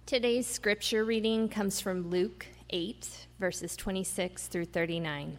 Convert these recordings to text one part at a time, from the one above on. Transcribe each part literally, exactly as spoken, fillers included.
Today's scripture reading comes from Luke eight, verses twenty-six through thirty-nine.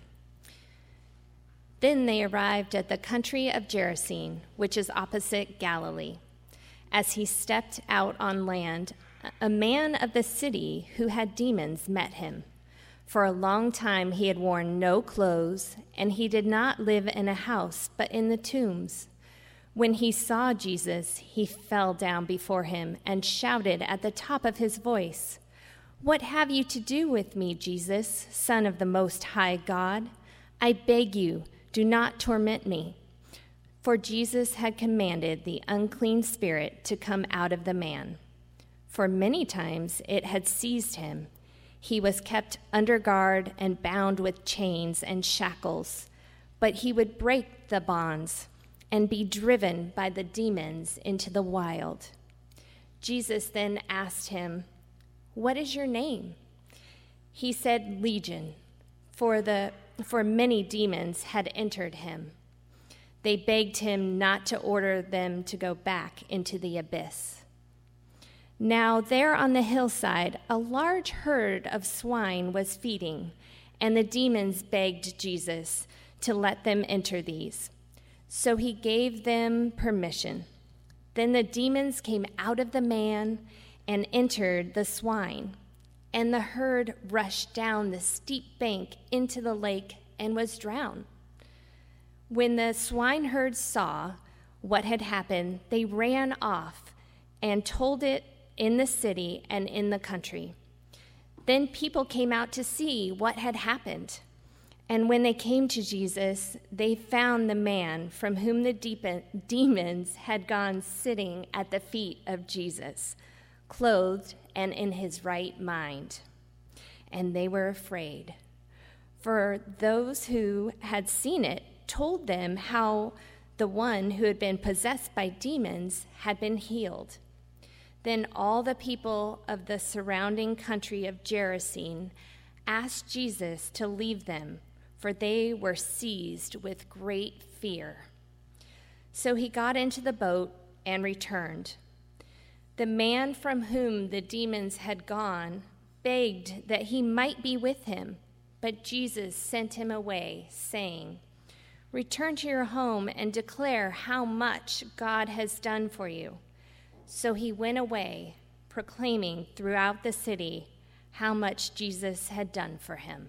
Then they arrived at the country of Gerasene, which is opposite Galilee. As he stepped out on land, a man of the city who had demons met him. For a long time he had worn no clothes, and he did not live in a house, but in the tombs. When he saw Jesus, he fell down before him and shouted at the top of his voice, "What have you to do with me, Jesus, Son of the Most High God? I beg you, do not torment me." For Jesus had commanded the unclean spirit to come out of the man. For many times it had seized him. He was kept under guard and bound with chains and shackles, but he would break the bonds and be driven by the demons into the wild. Jesus then asked him, "What is your name?" He said, "Legion," for the for many demons had entered him. They begged him not to order them to go back into the abyss. Now there on the hillside, a large herd of swine was feeding, and the demons begged Jesus to let them enter these. So he gave them permission. Then the demons came out of the man and entered the swine, and the herd rushed down the steep bank into the lake and was drowned. When the swineherds saw what had happened, they ran off and told it in the city and in the country. Then people came out to see what had happened. And when they came to Jesus, they found the man from whom the demons had gone sitting at the feet of Jesus, clothed and in his right mind. And they were afraid. For those who had seen it told them how the one who had been possessed by demons had been healed. Then all the people of the surrounding country of Gerasene asked Jesus to leave them, for they were seized with great fear. So he got into the boat and returned. The man from whom the demons had gone begged that he might be with him, but Jesus sent him away, saying, "Return to your home and declare how much God has done for you." So he went away, proclaiming throughout the city how much Jesus had done for him.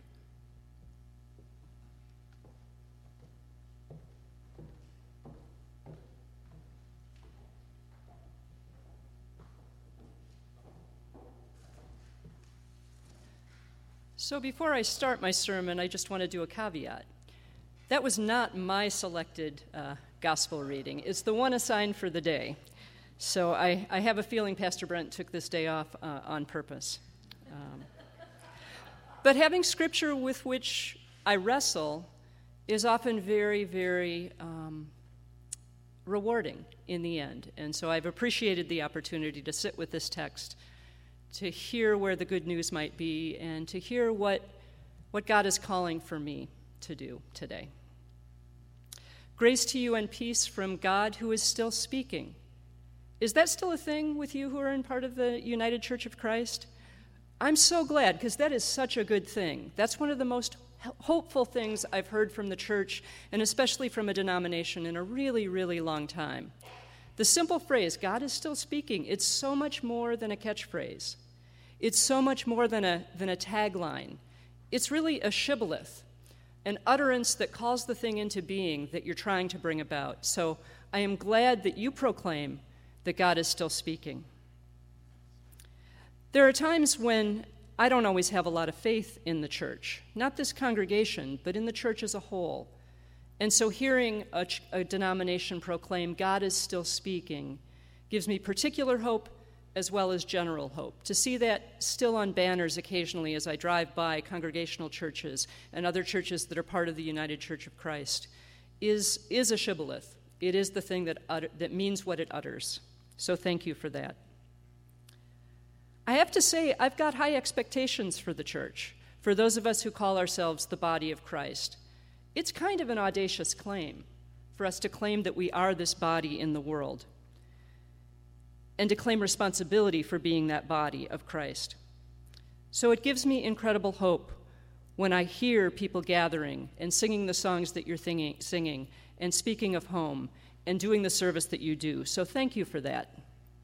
So before I start my sermon, I just want to do a caveat. That was not my selected uh, gospel reading. It's the one assigned for the day. So I, I have a feeling Pastor Brent took this day off uh, on purpose. Um, but having scripture with which I wrestle is often very, very um, rewarding in the end. And so I've appreciated the opportunity to sit with this text, to hear where the good news might be, and to hear what, what God is calling for me to do today. Grace to you and peace from God who is still speaking. Is that still a thing with you who are in part of the United Church of Christ? I'm so glad, because that is such a good thing. That's one of the most hopeful things I've heard from the church, and especially from a denomination, in a really, really long time. The simple phrase, God is still speaking, it's so much more than a catchphrase. It's so much more than a, than a tagline. It's really a shibboleth, an utterance that calls the thing into being that you're trying to bring about. So I am glad that you proclaim that God is still speaking. There are times when I don't always have a lot of faith in the church, not this congregation, but in the church as a whole. And so hearing a, a denomination proclaim God is still speaking gives me particular hope as well as general hope. To see that still on banners occasionally as I drive by congregational churches and other churches that are part of the United Church of Christ is, is a shibboleth. It is the thing that, utter, that means what it utters. So thank you for that. I have to say, I've got high expectations for the church, for those of us who call ourselves the body of Christ. It's kind of an audacious claim for us to claim that we are this body in the world. and to claim responsibility for being that body of Christ. So it gives me incredible hope when I hear people gathering and singing the songs that you're singing, singing and speaking of home and doing the service that you do. So thank you for that.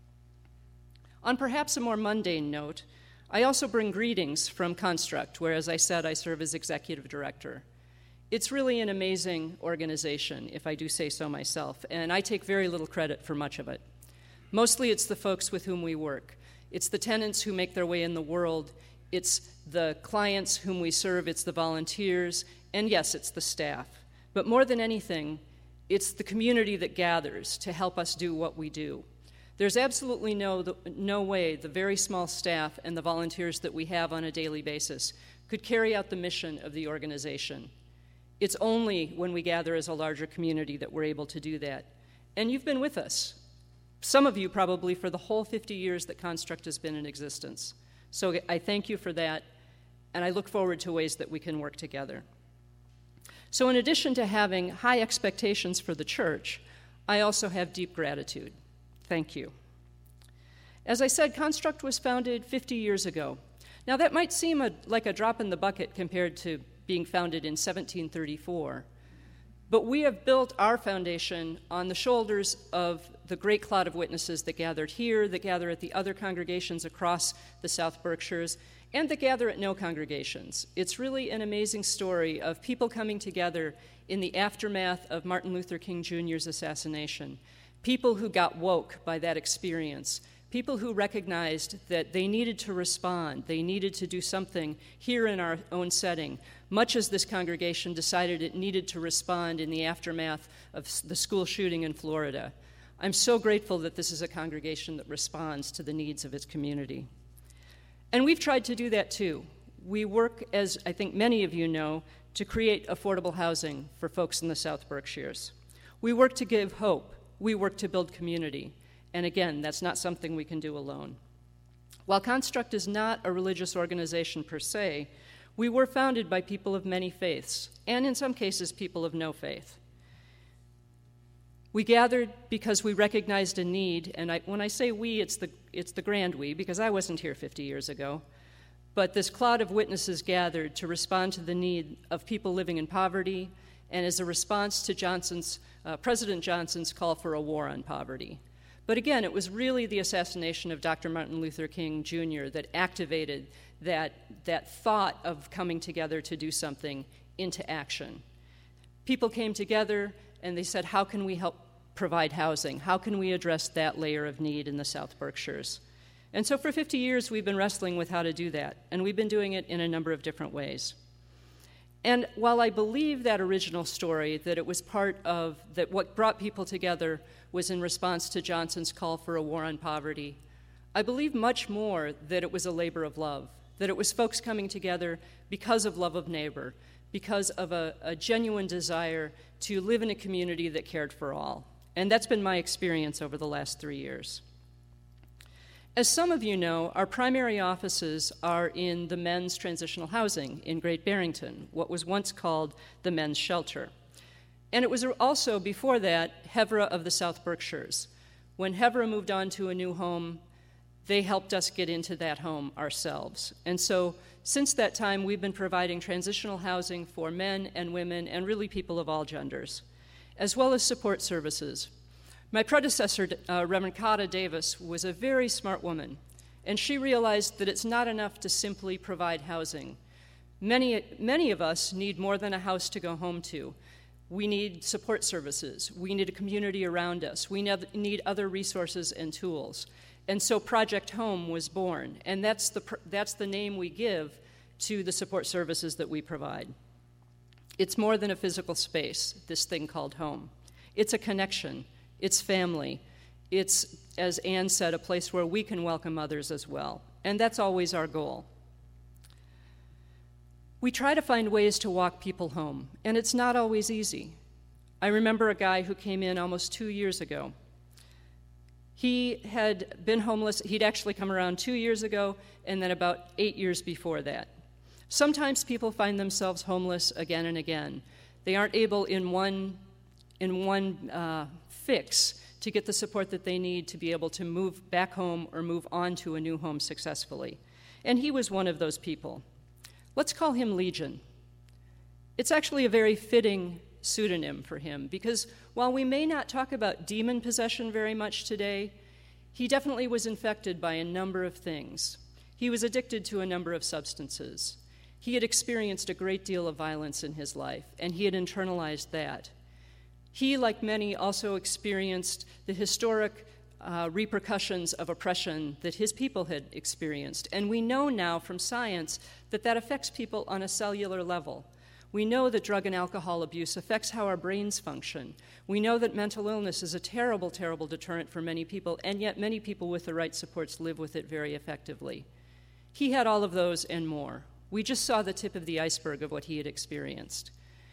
On perhaps a more mundane note, I also bring greetings from Construct, where, as I said, I serve as executive director. It's really an amazing organization, if I do say so myself, and I take very little credit for much of it. Mostly it's the folks with whom we work. It's the tenants who make their way in the world. It's the clients whom we serve. It's the volunteers. And yes, it's the staff. But more than anything, it's the community that gathers to help us do what we do. There's absolutely no, no way the very small staff and the volunteers that we have on a daily basis could carry out the mission of the organization. It's only when we gather as a larger community that we're able to do that. And you've been with us. Some of you probably for the whole fifty years that Construct has been in existence. So I thank you for that, and I look forward to ways that we can work together. So in addition to having high expectations for the church, I also have deep gratitude. Thank you. As I said, Construct was founded fifty years ago. Now that might seem a, like a drop in the bucket compared to being founded in seventeen thirty-four, but we have built our foundation on the shoulders of the great cloud of witnesses that gathered here, that gather at the other congregations across the South Berkshires, and that gather at no congregations. It's really an amazing story of people coming together in the aftermath of Martin Luther King Junior's assassination, people who got woke by that experience, people who recognized that they needed to respond, they needed to do something here in our own setting, much as this congregation decided it needed to respond in the aftermath of the school shooting in Florida. I'm so grateful that this is a congregation that responds to the needs of its community. And we've tried to do that too. We work, as I think many of you know, to create affordable housing for folks in the South Berkshires. We work to give hope. We work to build community. And again, that's not something we can do alone. While Construct is not a religious organization per se, we were founded by people of many faiths, and in some cases, people of no faith. We gathered because we recognized a need, and I, when I say we, it's the, it's the grand we, because I wasn't here fifty years ago, but this cloud of witnesses gathered to respond to the need of people living in poverty, and as a response to Johnson's, uh, President Johnson's call for a war on poverty. But again, it was really the assassination of Doctor Martin Luther King Junior that activated that, that thought of coming together to do something into action. People came together and they said, how can we help provide housing? How can we address that layer of need in the South Berkshires? And so for fifty years, we've been wrestling with how to do that, and we've been doing it in a number of different ways. And while I believe that original story, that it was part of, that what brought people together was in response to Johnson's call for a war on poverty, I believe much more that it was a labor of love, that it was folks coming together because of love of neighbor, because of a, a genuine desire to live in a community that cared for all. And that's been my experience over the last three years. As some of you know, our primary offices are in the men's transitional housing in Great Barrington, what was once called the men's shelter. And it was also, before that, Hevra of the South Berkshires. When Hevra moved on to a new home, they helped us get into that home ourselves. And so since that time, we've been providing transitional housing for men and women and really people of all genders, as well as support services. My predecessor, uh, Reverend Kata Davis, was a very smart woman, and she realized that it's not enough to simply provide housing. Many, many of us need more than a house to go home to. We need support services. We need a community around us. We need other resources and tools. And so Project Home was born, and that's the, that's the name we give to the support services that we provide. It's more than a physical space, this thing called home. It's a connection. It's family. It's, as Anne said, a place where we can welcome others as well. And that's always our goal. We try to find ways to walk people home, and it's not always easy. I remember a guy who came in almost two years ago. He had been homeless. He'd actually come around two years ago, and then about eight years before that. Sometimes people find themselves homeless again and again. They aren't able in one, in one uh, fix to get the support that they need to be able to move back home or move on to a new home successfully. And he was one of those people. Let's call him Legion. It's actually a very fitting pseudonym for him because while we may not talk about demon possession very much today, he definitely was infected by a number of things. He was addicted to a number of substances. He had experienced a great deal of violence in his life, and he had internalized that. He, like many, also experienced the historic uh, repercussions of oppression that his people had experienced. And we know now from science that that affects people on a cellular level. We know that drug and alcohol abuse affects how our brains function. We know that mental illness is a terrible, terrible deterrent for many people, and yet many people with the right supports live with it very effectively. He had all of those and more. We just saw the tip of the iceberg of what he had experienced.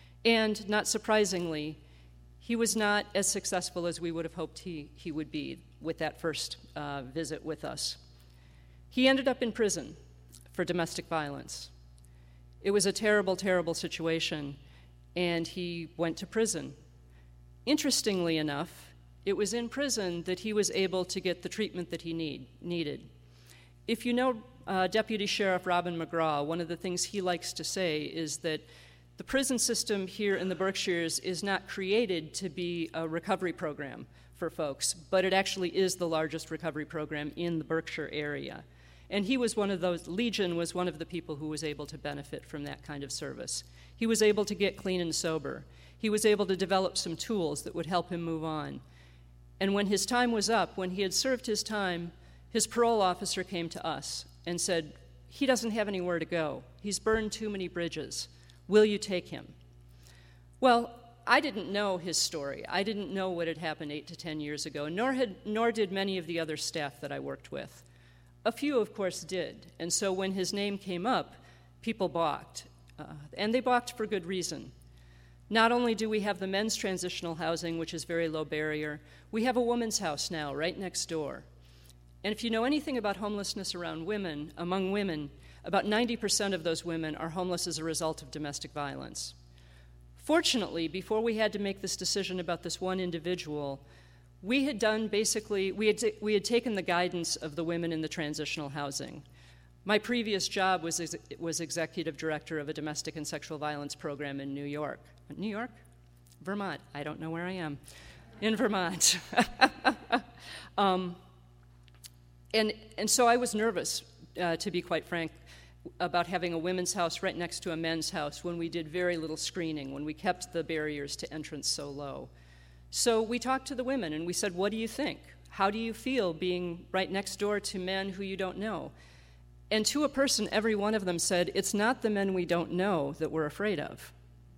And not surprisingly, he was not as successful as we would have hoped he, he would be with that first uh, visit with us. He ended up in prison for domestic violence. It was a terrible, terrible situation, and he went to prison. Interestingly enough, it was in prison that he was able to get the treatment that he need, needed. If you know uh, Deputy Sheriff Robin McGraw, one of the things he likes to say is that the prison system here in the Berkshires is not created to be a recovery program for folks, but it actually is the largest recovery program in the Berkshire area. And he was one of those, Legion was one of the people who was able to benefit from that kind of service. He was able to get clean and sober. He was able to develop some tools that would help him move on. And when his time was up, when he had served his time, his parole officer came to us and said, he doesn't have anywhere to go. He's burned too many bridges. Will you take him? Well, I didn't know his story. I didn't know what had happened eight to ten years ago, nor, had, nor did many of the other staff that I worked with. A few, of course, did, and so when his name came up, people balked, uh, and they balked for good reason. Not only do we have the men's transitional housing, which is very low barrier, we have a woman's house now right next door. And if you know anything about homelessness around women, among women, about ninety percent of those women are homeless as a result of domestic violence. Fortunately, before we had to make this decision about this one individual, we had done basically, we had, t- we had taken the guidance of the women in the transitional housing. My previous job was, ex- was executive director of a domestic and sexual violence program in New York. New York? Vermont. I don't know where I am. In Vermont. um, and, and so I was nervous, uh, to be quite frank, about having a women's house right next to a men's house when we did very little screening, when we kept the barriers to entrance so low. So we talked to the women and we said, what do you think? How do you feel being right next door to men who you don't know? And to a person, every one of them said, it's not the men we don't know that we're afraid of.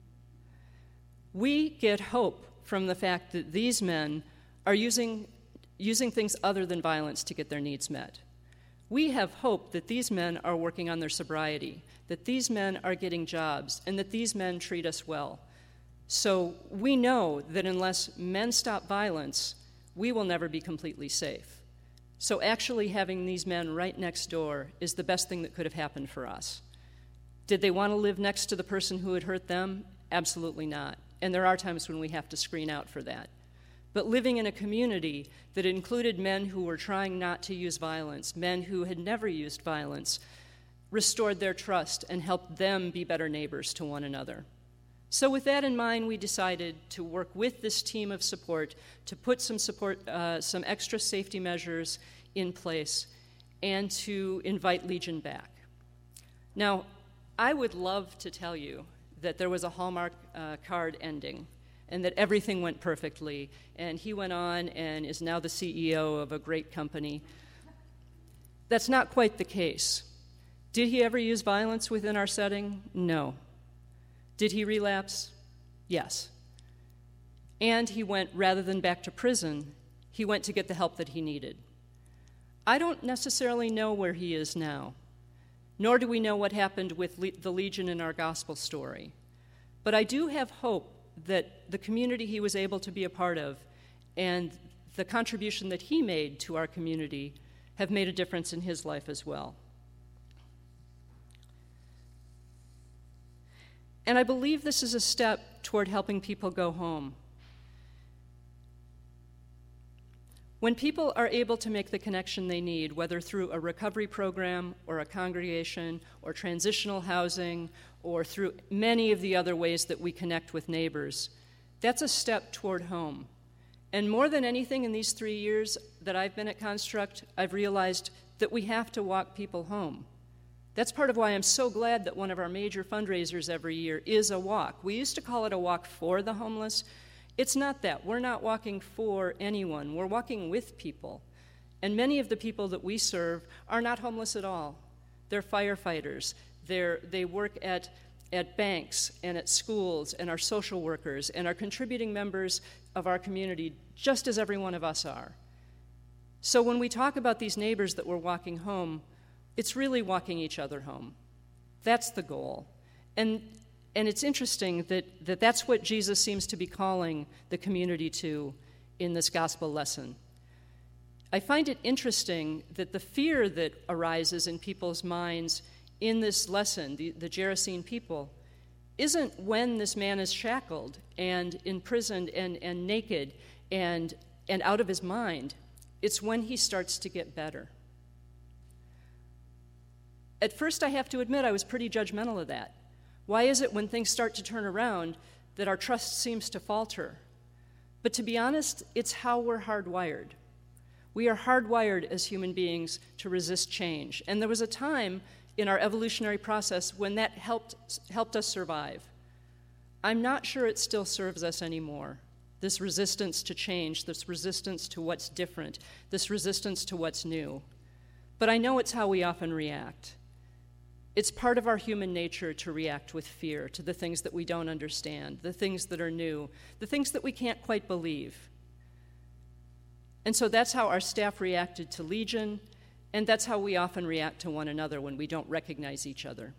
We get hope from the fact that these men are using, using things other than violence to get their needs met. We have hope that these men are working on their sobriety, that these men are getting jobs, and that these men treat us well. So we know that unless men stop violence, we will never be completely safe. So actually having these men right next door is the best thing that could have happened for us. Did they want to live next to the person who had hurt them? Absolutely not. And there are times when we have to screen out for that. But living in a community that included men who were trying not to use violence, men who had never used violence, restored their trust and helped them be better neighbors to one another. So with that in mind, we decided to work with this team of support to put some support, uh, some extra safety measures in place and to invite Legion back. Now, I would love to tell you that there was a Hallmark uh, card ending and that everything went perfectly, and he went on and is now the C E O of a great company. That's not quite the case. Did he ever use violence within our setting? No. Did he relapse? Yes. And he went, rather than back to prison, he went to get the help that he needed. I don't necessarily know where he is now, nor do we know what happened with Le- the Legion in our gospel story. But I do have hope that the community he was able to be a part of and the contribution that he made to our community have made a difference in his life as well. And I believe this is a step toward helping people go home. When people are able to make the connection they need, whether through a recovery program or a congregation or transitional housing or through many of the other ways that we connect with neighbors, that's a step toward home. And more than anything in these three years that I've been at Construct, I've realized that we have to walk people home. That's part of why I'm so glad that one of our major fundraisers every year is a walk. We used to call it a walk for the homeless. It's not that. We're not walking for anyone. We're walking with people. And many of the people that we serve are not homeless at all. They're firefighters. They're, they work at, at banks and at schools and are social workers and are contributing members of our community just as every one of us are. So when we talk about these neighbors that we're walking home, it's really walking each other home. That's the goal. And, and it's interesting that, that that's what Jesus seems to be calling the community to in this gospel lesson. I find it interesting that the fear that arises in people's minds in this lesson, the, the Gerasene people, isn't when this man is shackled and imprisoned and, and naked and, and out of his mind. It's when he starts to get better. At first, I have to admit, I was pretty judgmental of that. Why is it when things start to turn around that our trust seems to falter? But to be honest, it's how we're hardwired. We are hardwired as human beings to resist change. And there was a time in our evolutionary process when that helped, helped us survive. I'm not sure it still serves us anymore. This resistance to change, this resistance to what's different, this resistance to what's new. But I know it's how we often react. It's part of our human nature to react with fear to the things that we don't understand, the things that are new, the things that we can't quite believe. And so that's how our staff reacted to Legion, and that's how we often react to one another when we don't recognize each other.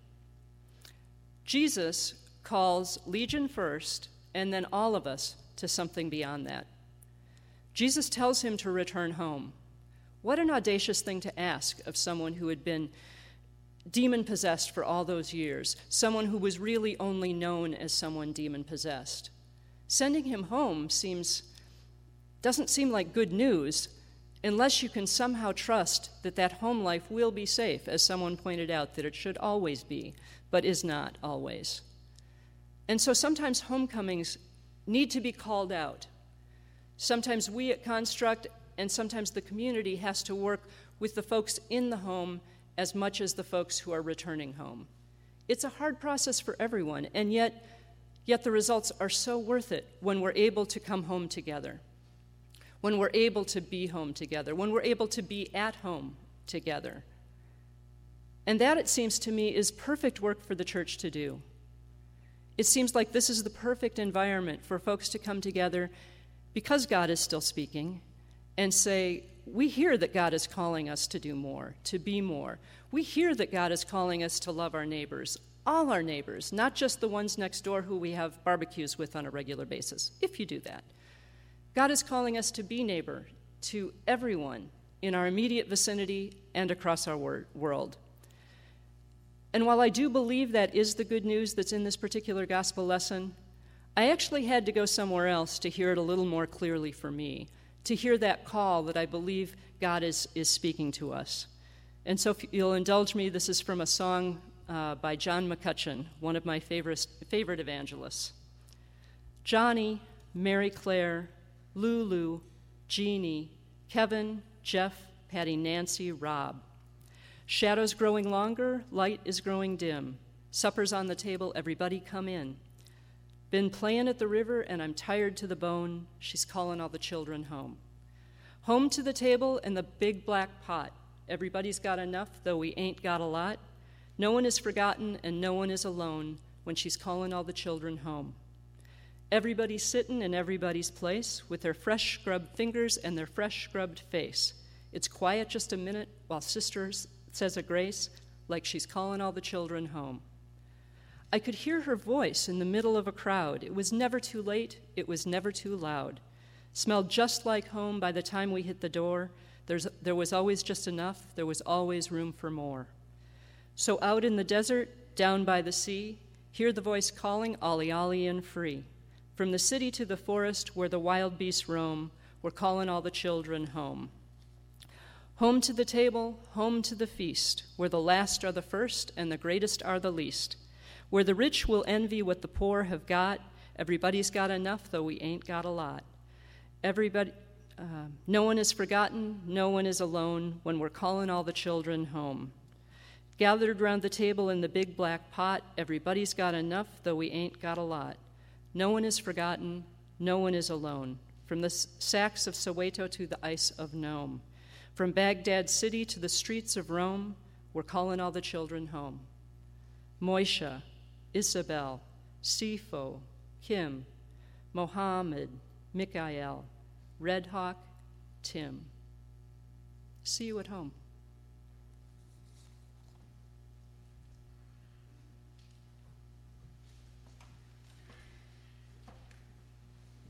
Jesus calls Legion first, and then all of us to something beyond that. Jesus tells him to return home. What an audacious thing to ask of someone who had been demon-possessed for all those years, someone who was really only known as someone demon-possessed. Sending him home seems, doesn't seem like good news unless you can somehow trust that that home life will be safe, as someone pointed out, that it should always be, but is not always. And so sometimes homecomings need to be called out. Sometimes we at Construct and sometimes the community has to work with the folks in the home as much as the folks who are returning home. It's a hard process for everyone, and yet, yet the results are so worth it when we're able to come home together, when we're able to be home together, when we're able to be at home together. And that, it seems to me, is perfect work for the church to do. It seems like this is the perfect environment for folks to come together because God is still speaking and say, we hear that God is calling us to do more, to be more. We hear that God is calling us to love our neighbors, all our neighbors, not just the ones next door who we have barbecues with on a regular basis, if you do that. God is calling us to be neighbor to everyone in our immediate vicinity and across our wor- world. And while I do believe that is the good news that's in this particular gospel lesson, I actually had to go somewhere else to hear it a little more clearly for me, to hear that call that I believe God is, is speaking to us. And so if you'll indulge me, this is from a song uh, by John McCutcheon, one of my favorite, favorite evangelists. Johnny, Mary Claire, Lulu, Jeannie, Kevin, Jeff, Patty, Nancy, Rob. Shadows growing longer, light is growing dim. Supper's on the table, everybody come in. Been playing at the river and I'm tired to the bone. She's calling all the children home. Home to the table and the big black pot. Everybody's got enough, though we ain't got a lot. No one is forgotten and no one is alone when she's calling all the children home. Everybody's sitting in everybody's place with their fresh scrubbed fingers and their fresh scrubbed face. It's quiet just a minute while sister says a grace like she's calling all the children home. I could hear her voice in the middle of a crowd. It was never too late. It was never too loud. Smelled just like home by the time we hit the door. There's, there was always just enough. There was always room for more. So out in the desert, down by the sea, hear the voice calling, ollie, ollie, and free. From the city to the forest where the wild beasts roam, We're calling all the children home. Home to the table, home to the feast, where the last are the first and the greatest are the least, where the rich will envy what the poor have got. Everybody's got enough, though we ain't got a lot. Everybody, uh, no one is forgotten, no one is alone when we're calling all the children home. Gathered round the table in the big black pot, everybody's got enough, though we ain't got a lot. No one is forgotten, no one is alone. From the sacks of Soweto to the ice of Nome, from Baghdad city to the streets of Rome, we're calling all the children home. Moisha, Isabel, Sifo, Kim, Mohammed, Mikael, Red Hawk, Tim. See you at home.